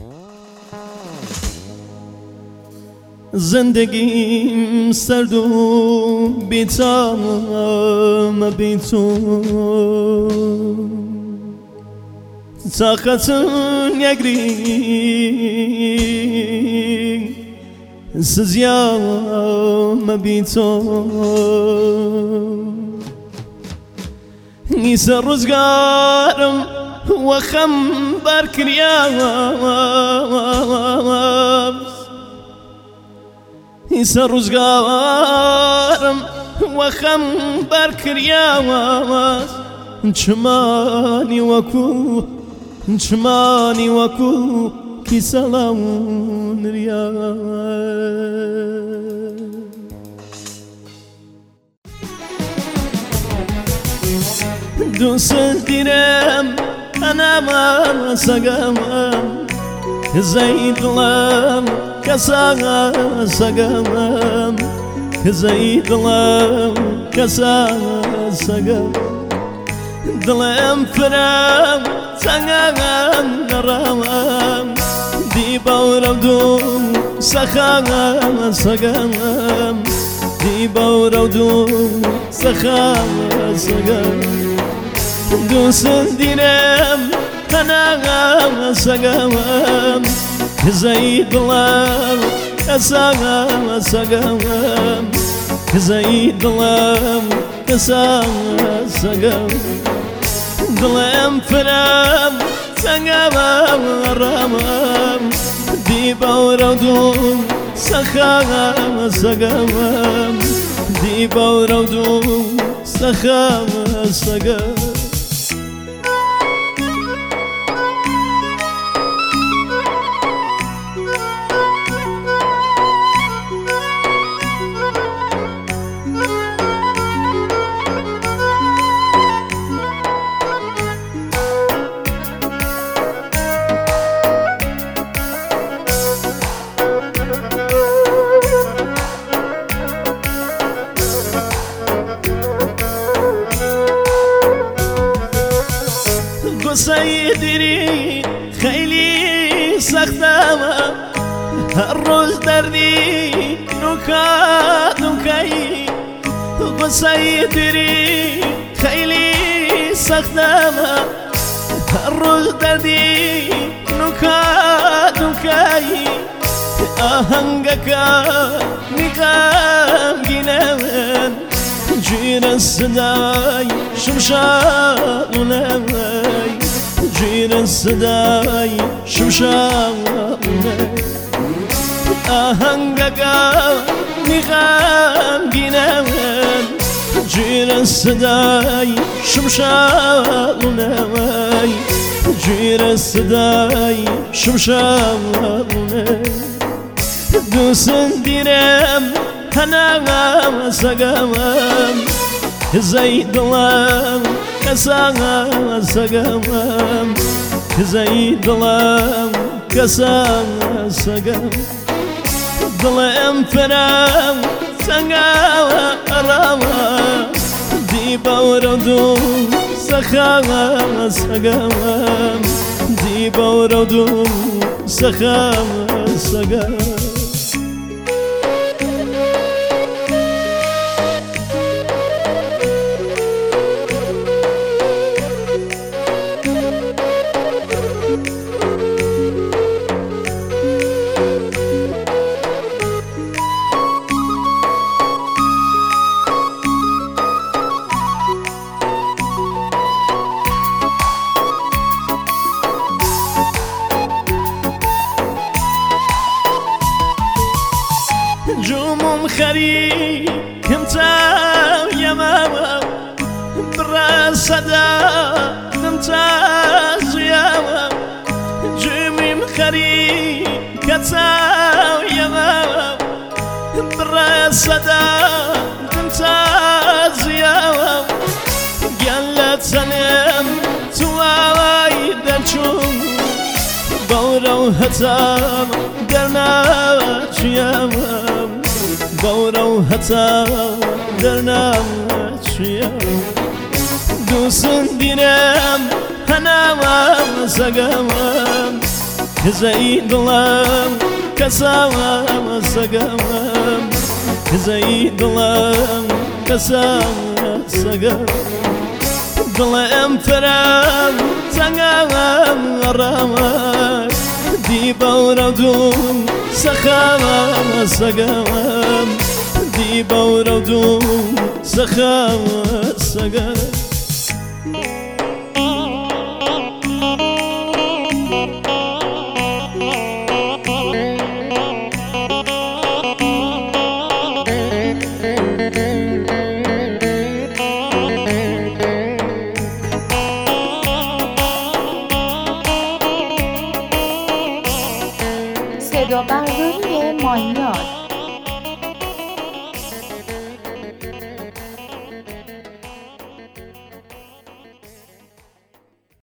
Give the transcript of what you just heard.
زندگیم سرد و بی‌طعم بی تو، طاقتم یگری سزیام بی تو. نیست روزگارم و خم برکریم، نیست روزگارم و خم برکریم. چمانی وکو کی سلام ریا. دوست دیرم انا ما سقم زيدلم كسا سقم زيدلم كسا سقم دلم فرام سقم نرام دي بوردوم سخام سقم دي بوردوم سخام سقم. دوست دیرم انا سقم زيدلم كسا سقم زيدلم كسا سقم دلم فرام سقم رامم دي بوردوم سخام سقم دي بوردوم سخام سقم. سيدري خيلي سختما هر روز دردی نکای سيدري خيلي سختما هر روز دردی نکای آهنگکا میکام گینمن جیر الصداي شمشاوناي جیر الصداي شمشاوناي آهنگکا میخوام گینمن جیر الصداي شمشاوناي جیر الصداي شمشاوناي. دوست دیرم انا سقم زيدلم كسا سقم زيدلم كسا سقم دلم فرام سقم رامم دي بوردوم سخام سقم دي بوردوم سخام سقم. جومم خري كمتا يا ماما برا صدا كمتا يا ماما جومم خري كمتا يا ماما برا صدا كمتا يا ماما قالت سلام تواي دلشوم بورو هتام درنا يا بورو هتا درنا چیم. دوست دیرم انا سقم زي ظلام كسام سقام زي ظلام كسام سقام ظلام فرام سقام رام دي بوردون سخام سقام دي بوردون سخام سقام صدا برداری مانیات